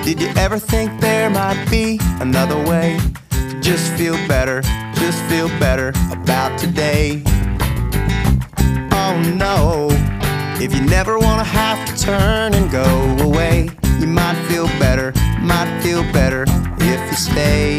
Did you ever think there might be another way to just feel better about today? Oh no, if you never wanna have to turn and go away, you might feel better if you stay.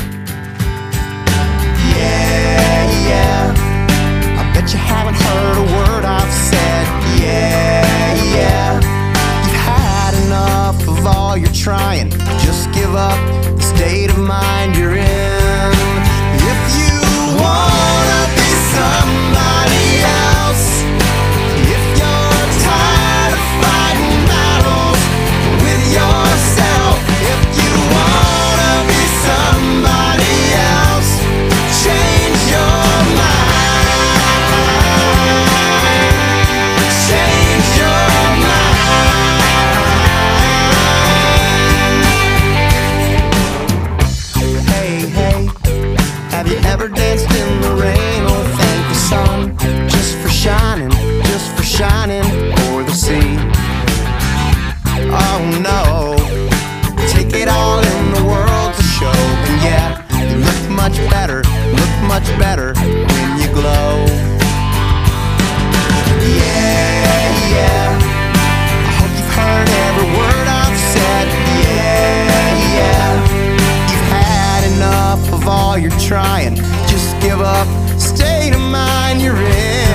Yeah, I bet you haven't heard a word I've said. Yeah, you've had enough of all your trying. Just give up the state of mind you're in. If you wanna be somebody else, if you're tired of fighting battles with yourself, if you wanna be somebody else, change your mind. Change your mind. Hey, have you ever danced in the rain or thanked the sun just for shining o'er the sea? Oh no, take it all in the world to show. And yeah, you look much better when you glow. Yeah, I hope you've heard every word I've said. Yeah, you've had enough of all your trying. Just give up the state of mind you're in.